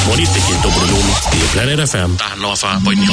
Moni itsekin Dobrolumi, Planet FM, tähän Nova Poinilla.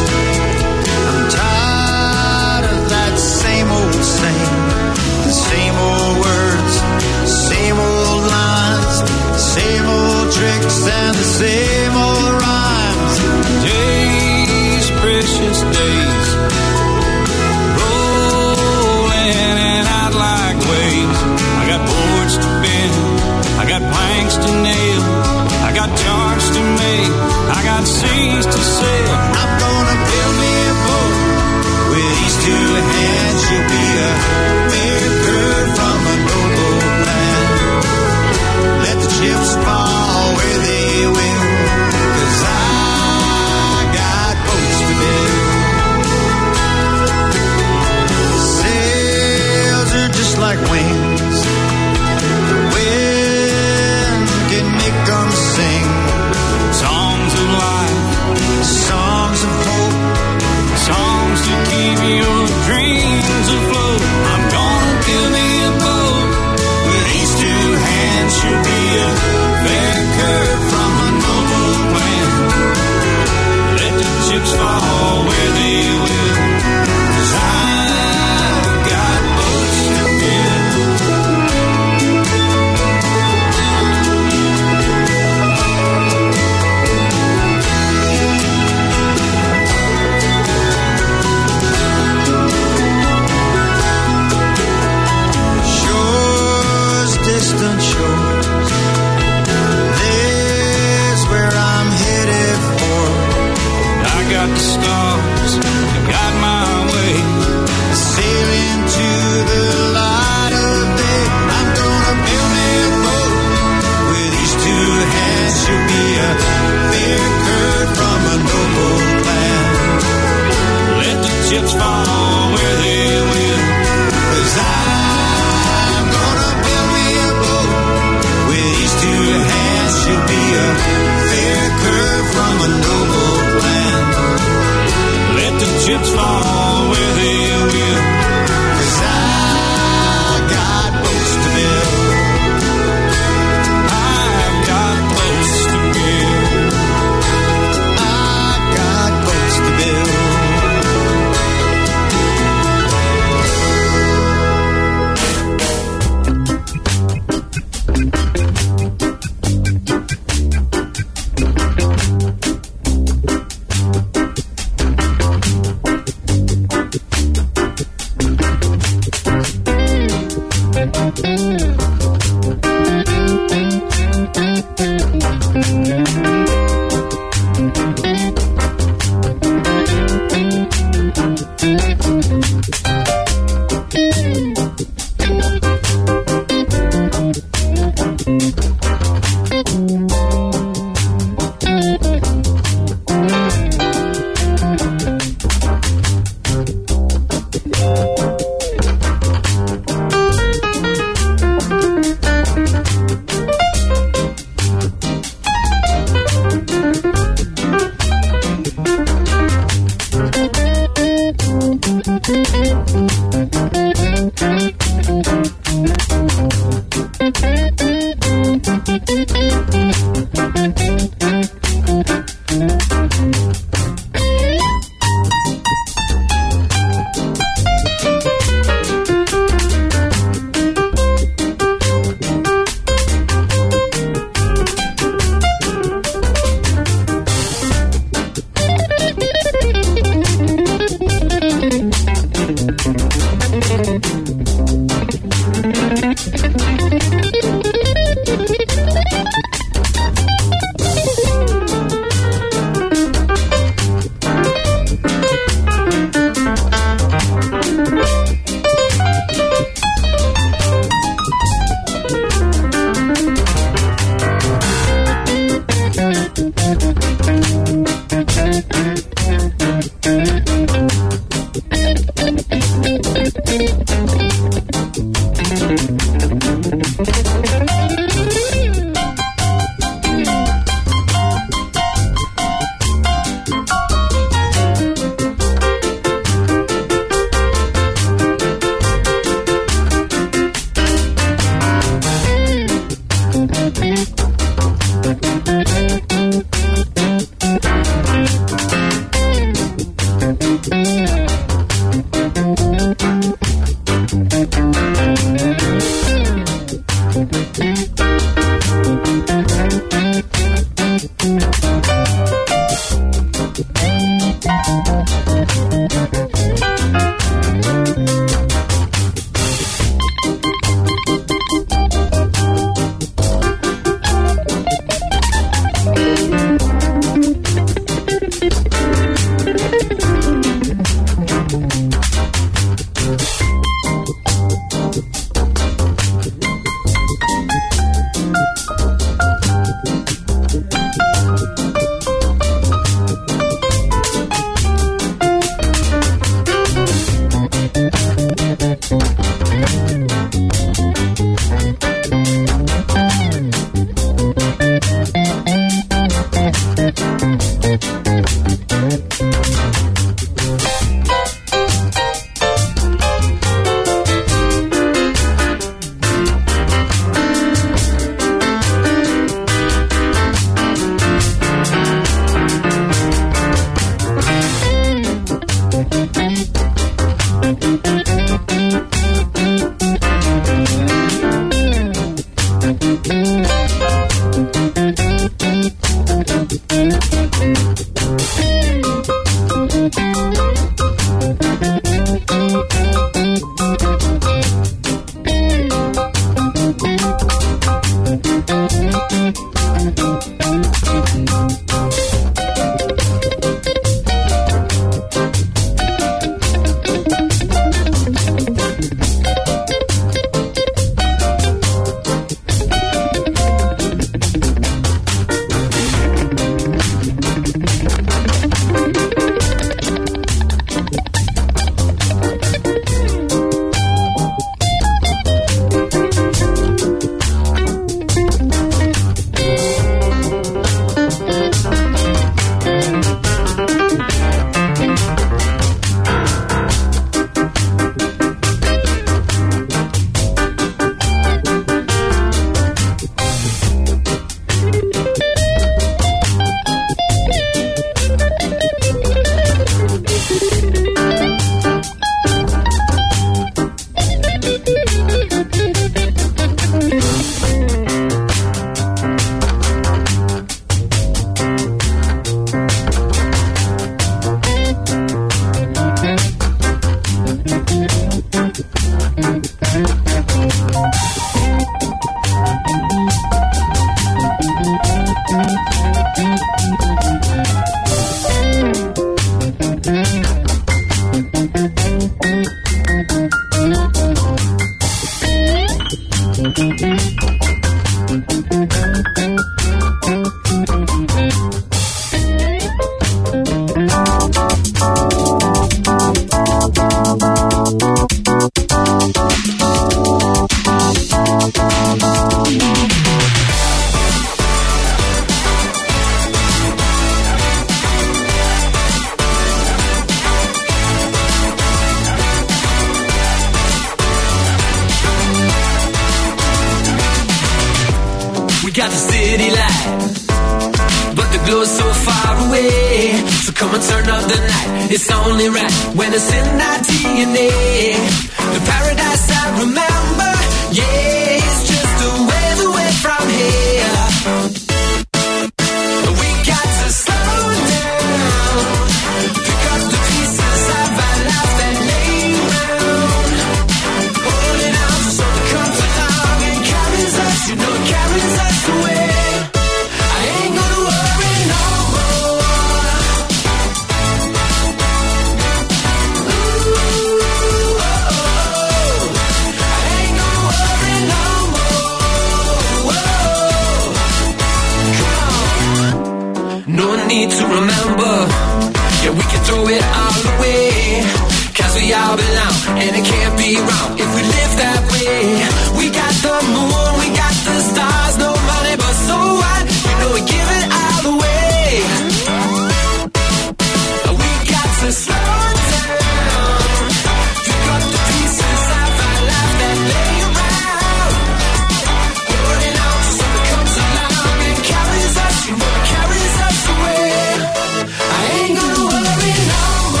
I ain't gonna worry no more.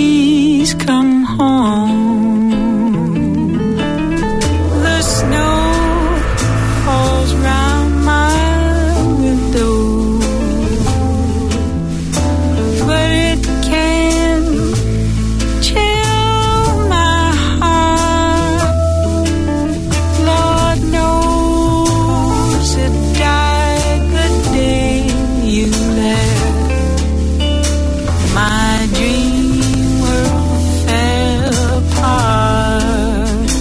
please come home. The snow falls round my window, but it can't chill my heart. Lord knows it died the day you left. My dream world fell apart.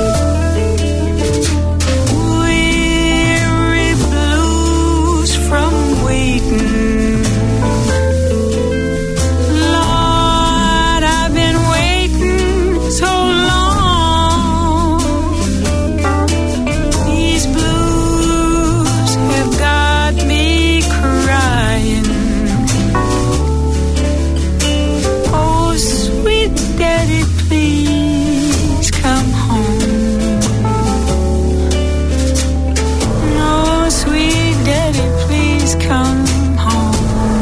Weary blues from waiting. Lord, I've been waiting so long. These blues have got me crying. Oh, sweet daddy, please come home. No, sweet daddy, please come home.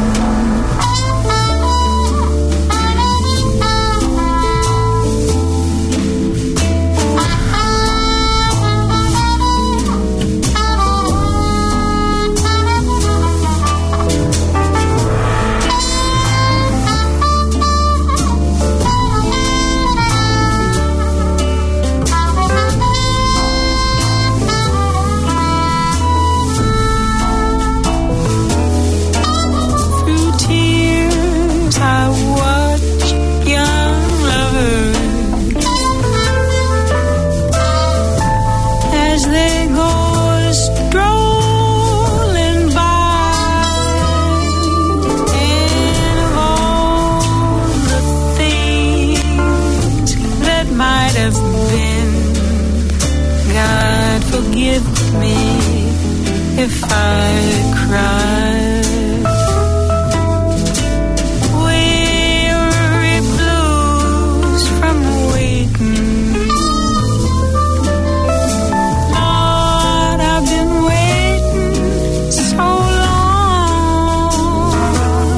Through tears I watch young lovers as they go strolling by, and of all the things that might have been, God forgive me if I cry. Weary blues from waiting. Lord, I've been waiting so long.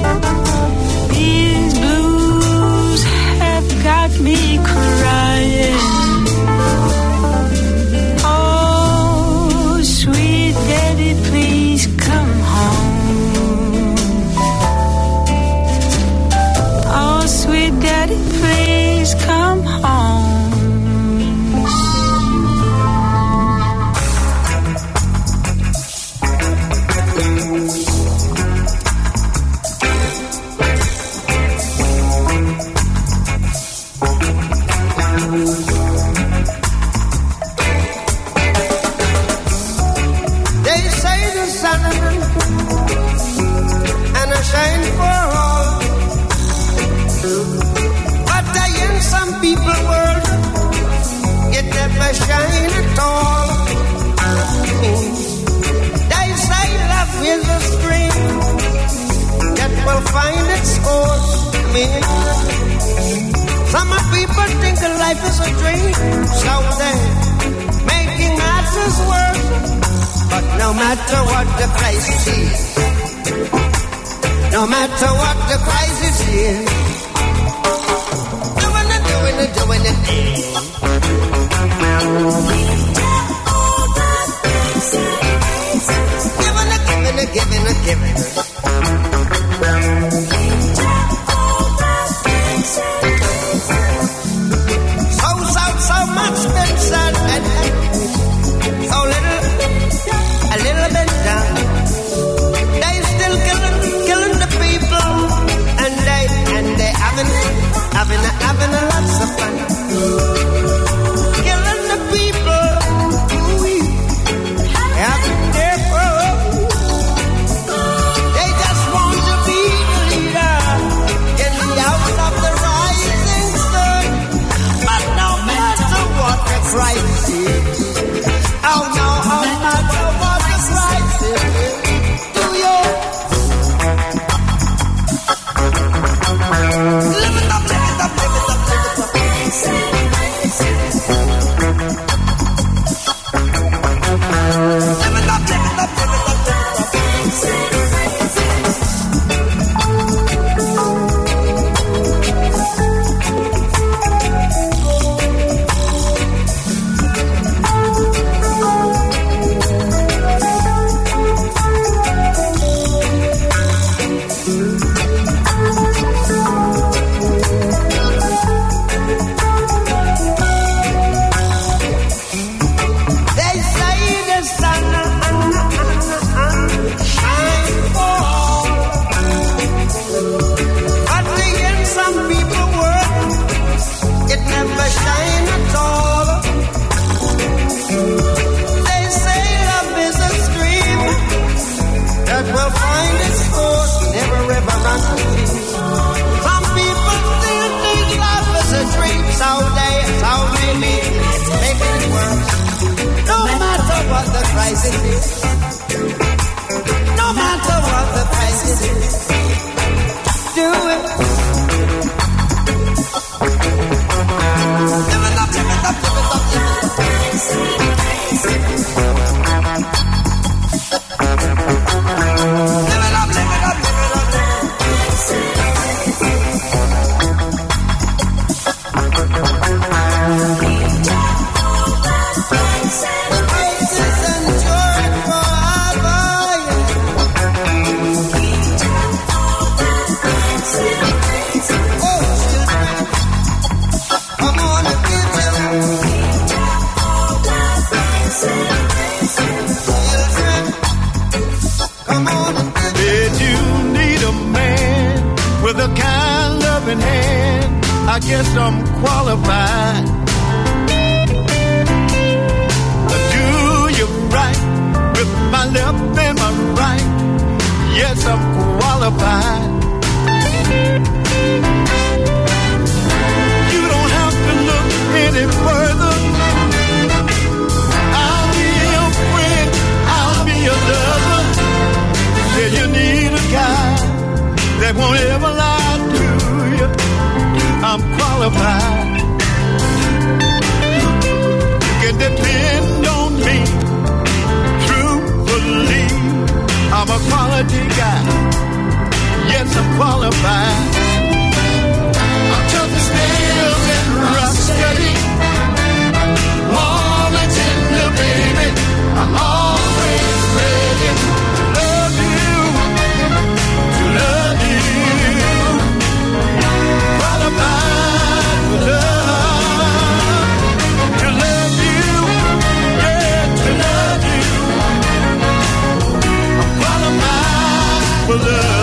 These blues have got me crying. Oh, sweet daddy, please come home. Oh, sweet daddy, please come home. They say the sun and a shine for all, but in some people world it never shine at all. They say love is a stream that will find its course. Some people think life is a dream, so they making matters worse. But no matter what the crisis is, no matter what the crisis is, doing it. Giving it. So much been said and so little, a little bit done. They still killing the people, and they what the price it is. No matter what the price it is. Do it. Live it up, live it up, live it up, live it up. Live it up, live it up, live it up, live it with a kind loving hand, I guess I'm qualified to do you right with my left and my right. Yes, I'm qualified. You don't have to look any further. I'll be your friend, I'll be your lover. Yeah, you need a guy that won't ever lie to you. I'm qualified. You can depend on me truthfully. I'm a quality guy. Yes, I'm qualified. I'm tough as nails and rock steady. Warm and tender, baby. I'm always ready to love you. To love you. Qualified for love. To love you. Yeah, to love you. I'm qualified for love.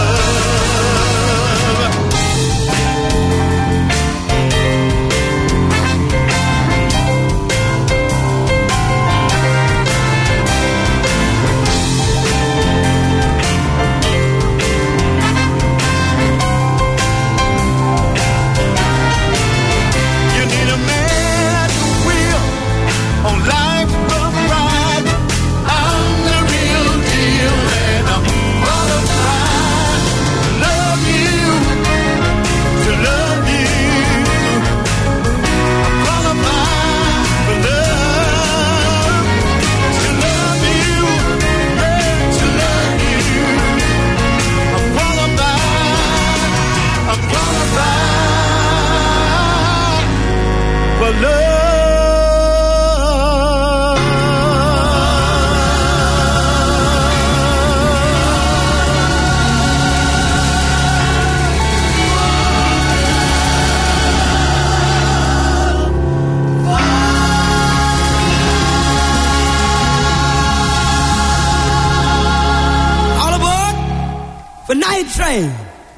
Train.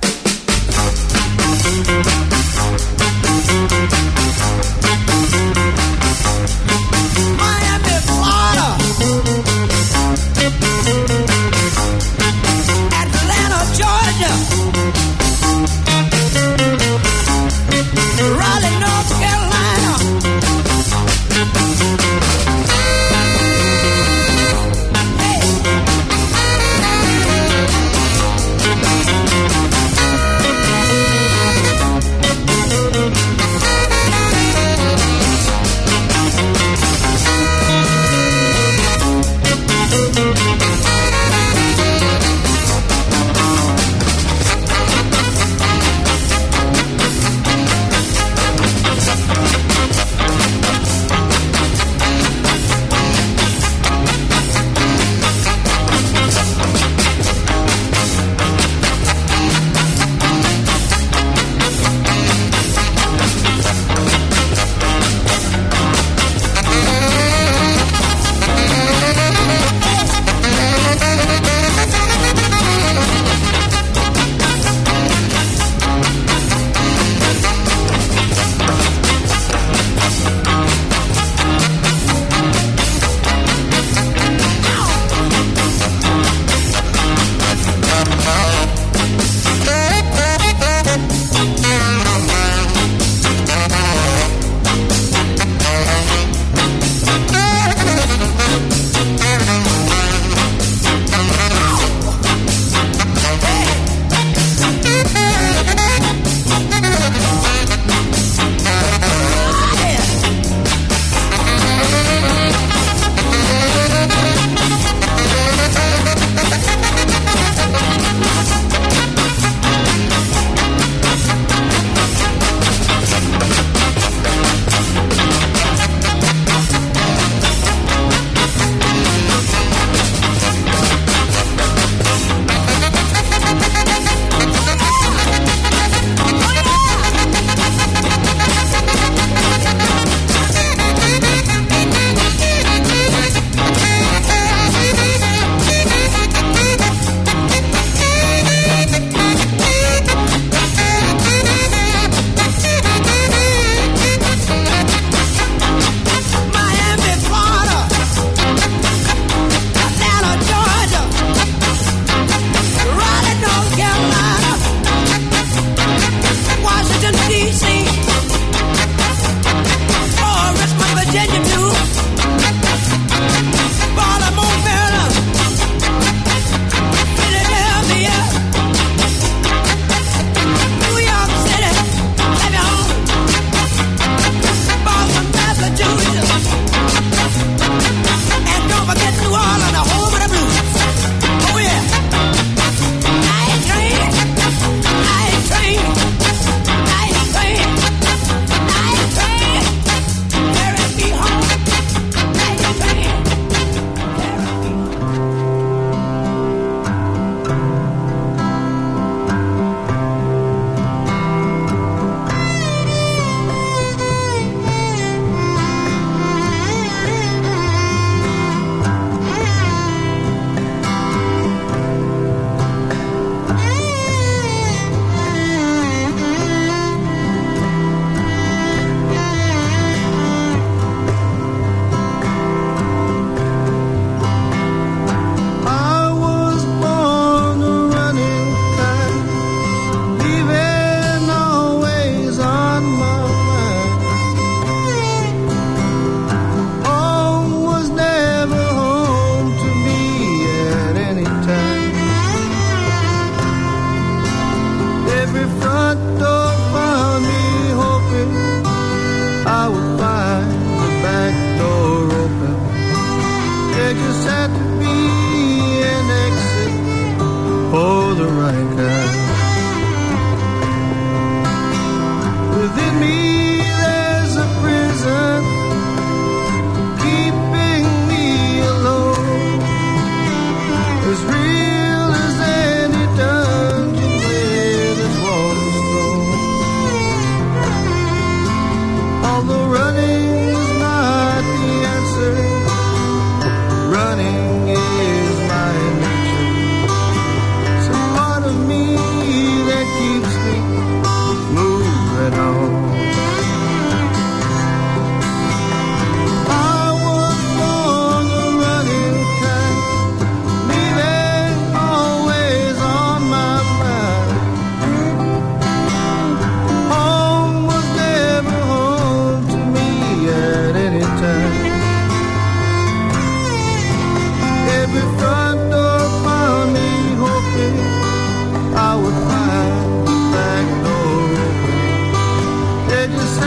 Miami, Florida. Atlanta, Georgia. Raleigh, North Carolina. Hey.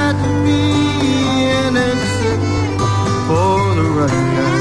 decide to be an exit for the running guy.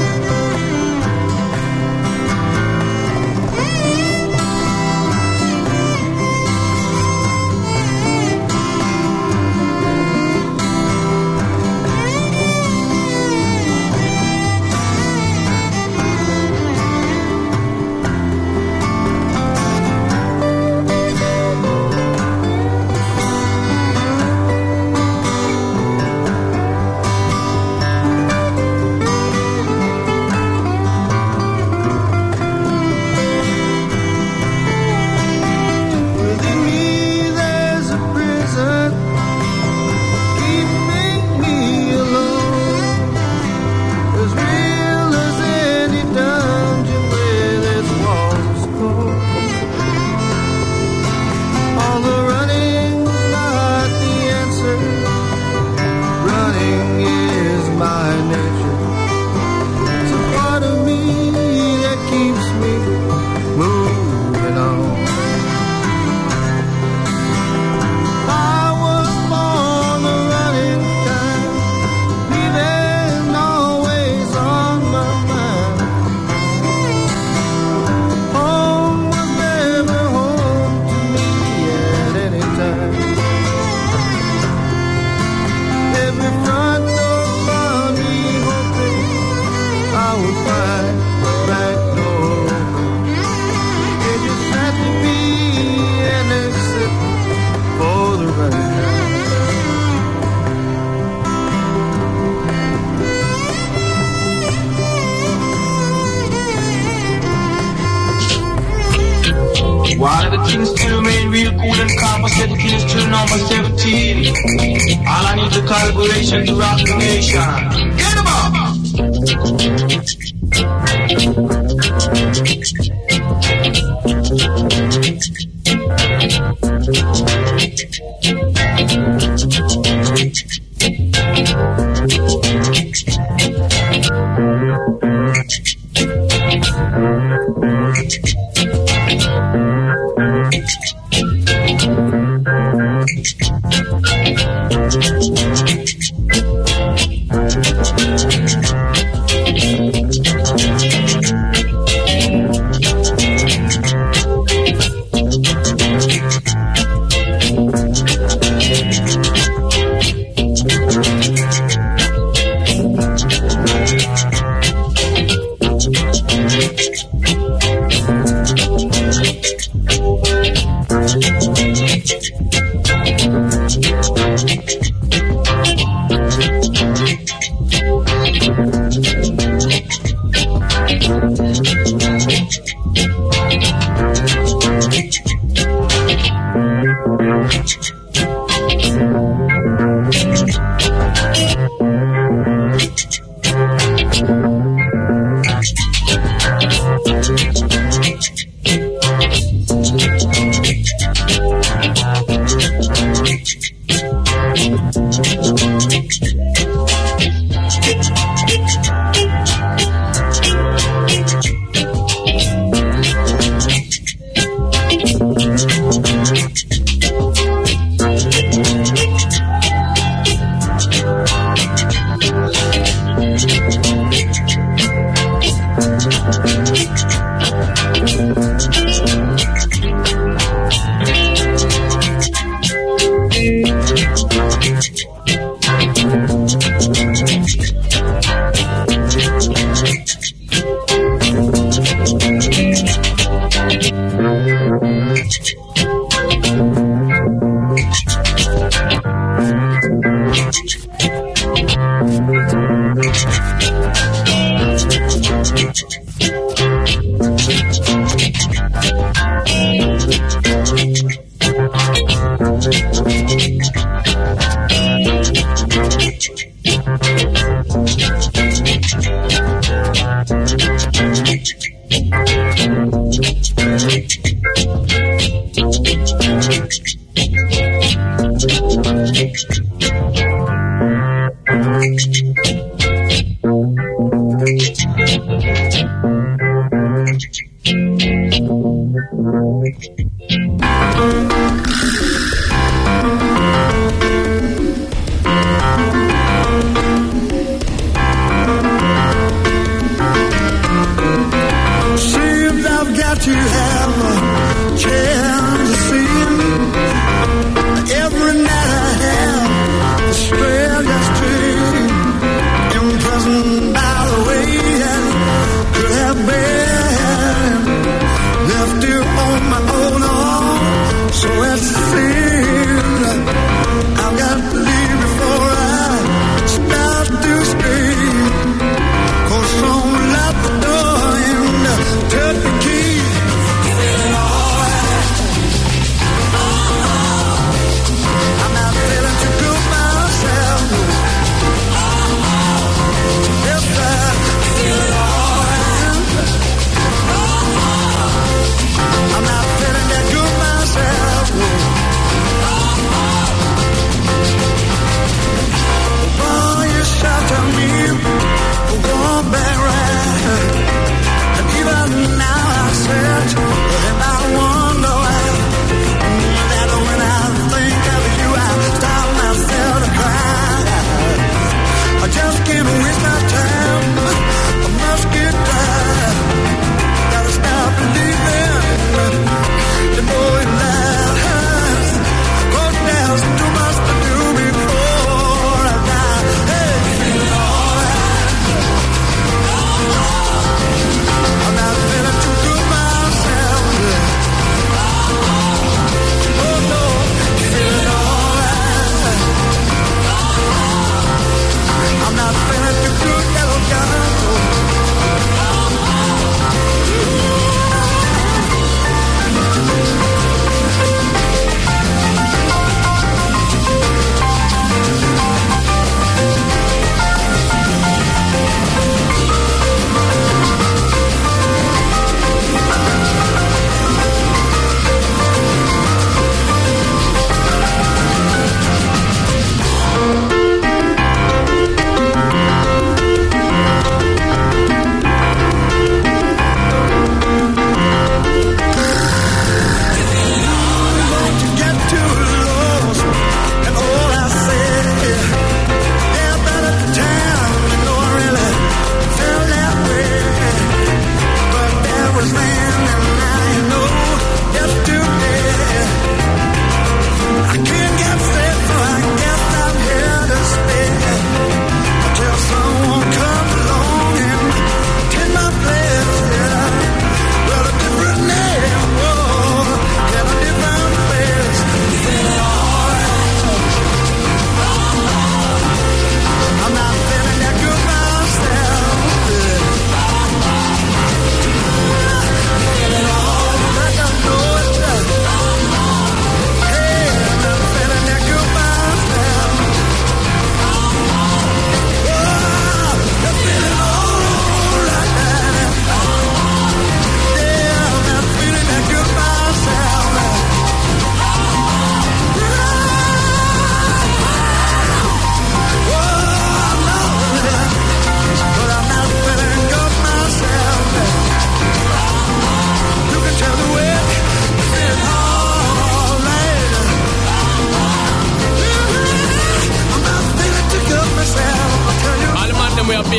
One of the things to remain real cool and calm, I said the keys to number 17. All I need is calculation to rock the nation. Get them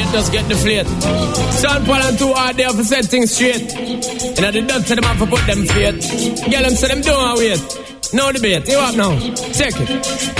plate, just get the plate. Sean Paul and 2 hard there for set things straight. You know, the dust to them have to put them feet. Get them so them don't wait. No debate, you up now? Check it.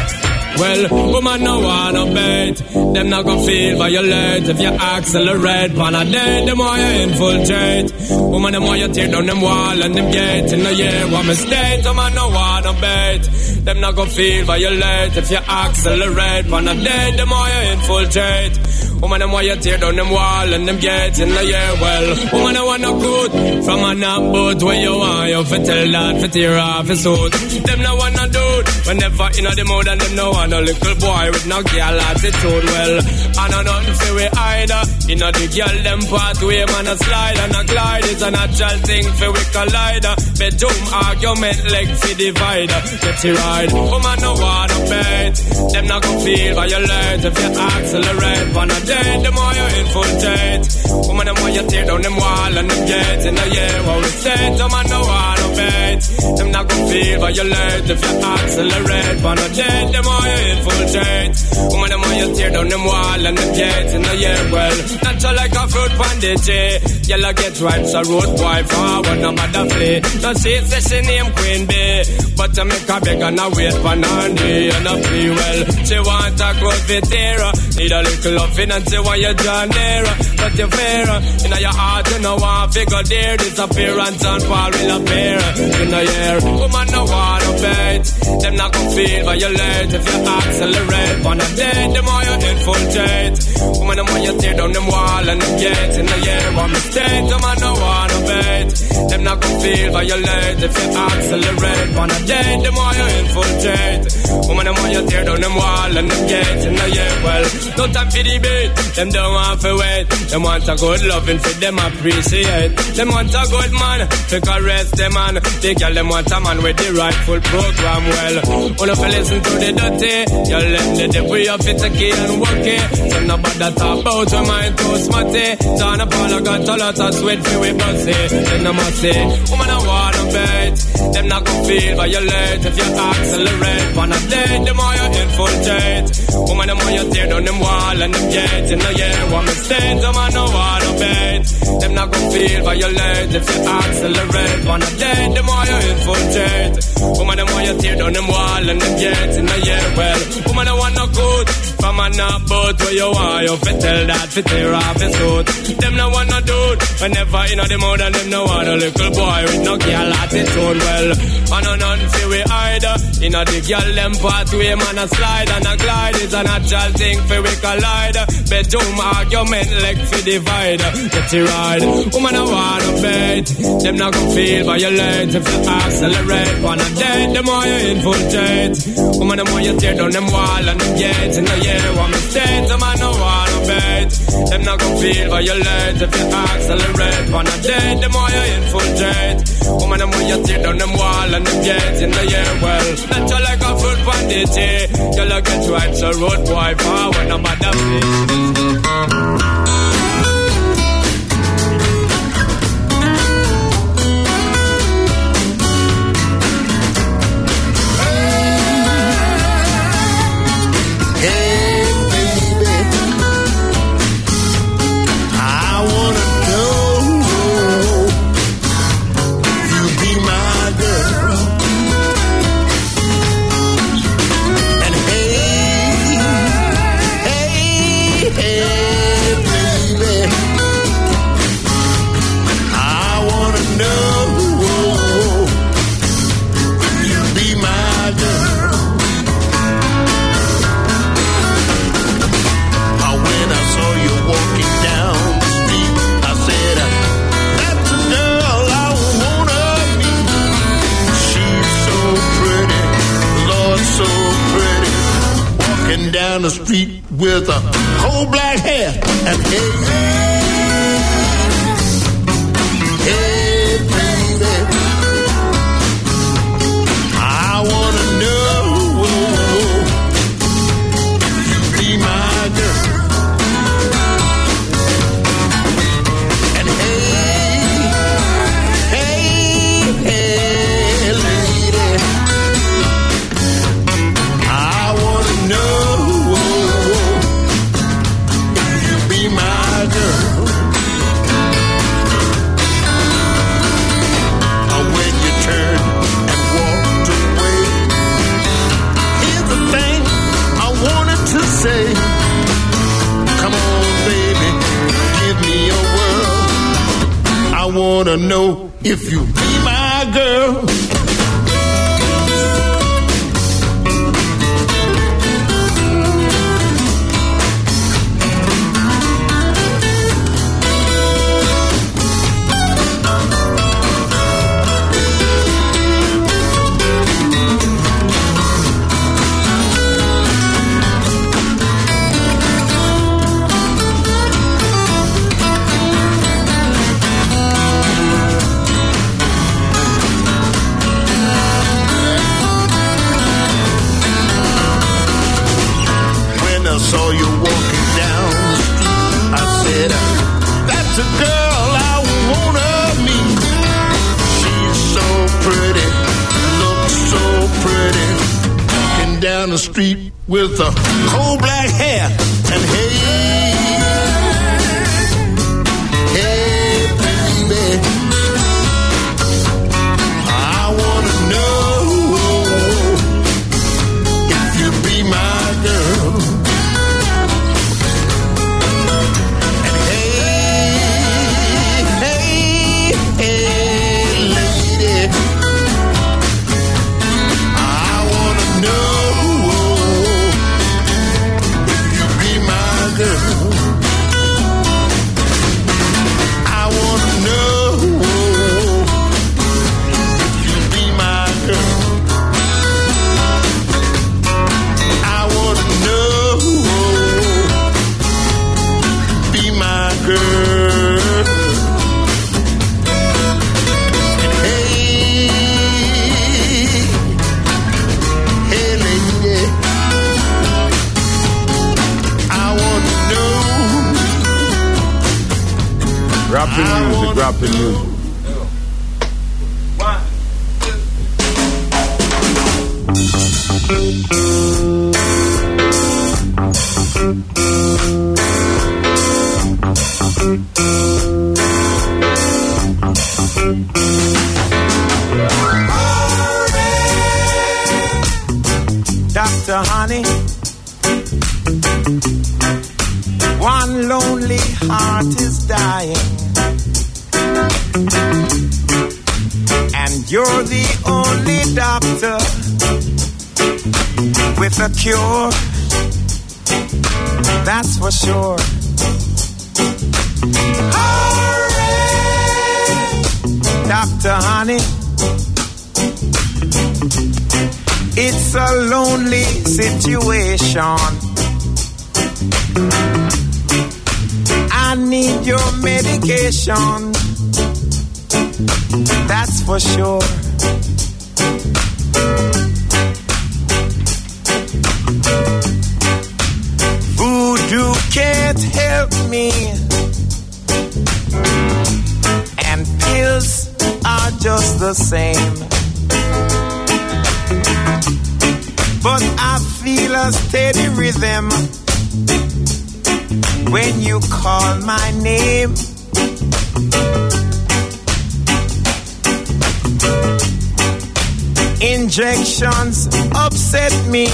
Well, woman no wanna bait. Them not gon' feel violate if you accelerate. Pan a day, the more you infiltrate. Woman, the more you tear down them wall and them gate. In the year, one mistake. Woman no wanna bait. Them not gon' feel violate if you accelerate. Pan a day, the more you infiltrate. Woman, the more you tear down them wall and them gate. In the year, well, woman, I want no good. From a knock boat where you want, you fi tell that fi tear off his suit. Them no wanna do it. Whenever in the mode and them no want no little boy with no girl attitude. Well, I know nothing for we either. You know the girl them pathway, man a slide and a glide. It's a natural thing for we collider. Bedroom argument like for divider. Get you right, woman no wanna bait. Them not gon' feel violate if you accelerate. On a day, the more you infiltrate. Woman, the more you tear down them wall and them gates. In the year, what we say, the man no wanna bait. Them not gon' feel violate if you accelerate. On a day, the more you infiltrate. Woman, the more you tear down them wall and them gates. In the year, well, natural like a fruit bandage. Yellow get right, so road boy forward, no matter play. No she say she name Queen Bee, but to make a beg and a wait for Nandi and a free well. She want a good vetera, need a little loving and she want you John Nera. But you fair, in your heart you know one figure there. Disappearance and fall will appear. In the year, woman no wanna bait. Them not gon' feel violate if you accelerate. On a day, the more you infiltrate. Woman, the more you tear down them wall and them gates. In the year, one mistake, the man no wanna bait. Them not gon' feel violate if you accelerate. On a day, the more you infiltrate. Woman, the more you tear down them wall and them gates. In the year, well, no time for debate. Them don't want to wait. Them want a good loving for them appreciate. Them want a good man to caress them man. They girl them want a man with the rightful program. Well, wanna listen to the dirty. You let the devil you fit a key and work it. So nobody talk about your mind too smutty. John Apollo got a lot of sweat for we bossy. Then I must say, woman I wanna bait. Them not gon' feel violate if you accelerate. On a day, the more you infiltrate. Woman, the more you tear down them wall and them gates. In the year, one mistake, the man no wanna bait. Them not gon' feel violate if you accelerate. On a day, the more you infiltrate. Woman, the more you tear down them wall and them gates. In the year, well, woman I want no good. From a knock boat where you want, you fi tell that fi tear off his suit. Them no wanna do it. Whenever in the mode and them no want a little boy with no girl attitude. Well, I know nothing for we either. In the girl them pathway, man a slide and a glide. It's a natural thing for we collide. Bedroom argument like for divider. Get you right, woman I wanna bait. Them not gon' feel violate if you accelerate. On a day, the more you infiltrate. Woman, the more you tear down them wall and them gates. In the year, one mistake, the man no wanna bait. Them not gon' feel violate if you accelerate. On a day, the more you infiltrate. Woman, the more you tear down them wall and them gates. In the year, well, natural like a fruit bandage. You'll get right, so road boy forward, no matter down the street with a coal black hair and hey, hey baby, I wanna know you be my girl. And hey lady, I wanna know you be say, come on, baby, give me a whirl. I wanna know if you be my girl. Saw you walking down the street, I said, that's a girl I wanna meet. She's so pretty, looks so pretty, walking down the street with a coal black hair. And hey, baby, I wanna know if you be my girl. Rapping music. Dr. Honey, one lonely heart is dying. And you're the only doctor with a cure, that's for sure. Hurry, Dr. Honey, it's a lonely situation. I need your medication, that's for sure. Voodoo can't help me, and pills are just the same. But I feel a steady rhythm when you call my name. Injections upset me,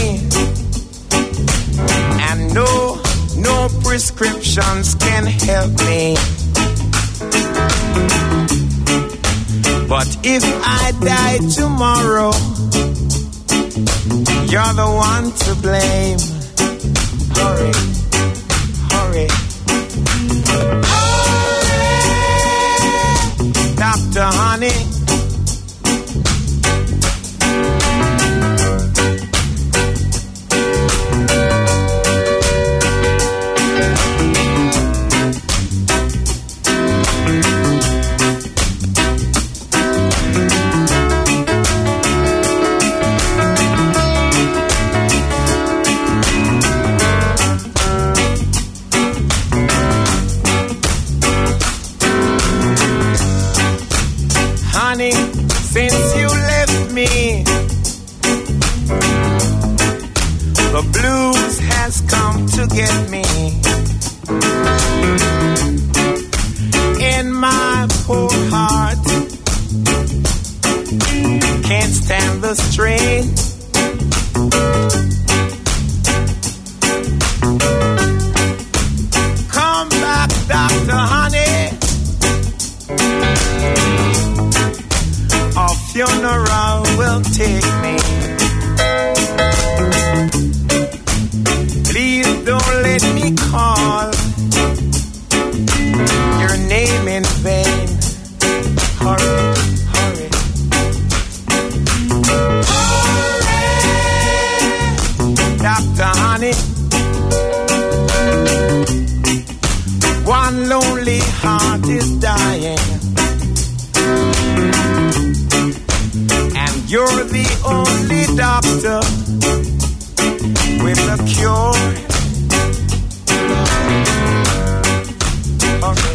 and no prescriptions can help me. But if I die tomorrow, you're the one to blame. Hurry, hurry, hurry, Dr. Honey. Since you left me, the blues has come to get me. In my poor heart, can't stand the strain. Please don't let me call your name in vain. Hurry, hurry. Dr. Honey, one lonely heart is dying, and you're the only doctor with a cure. Hurry.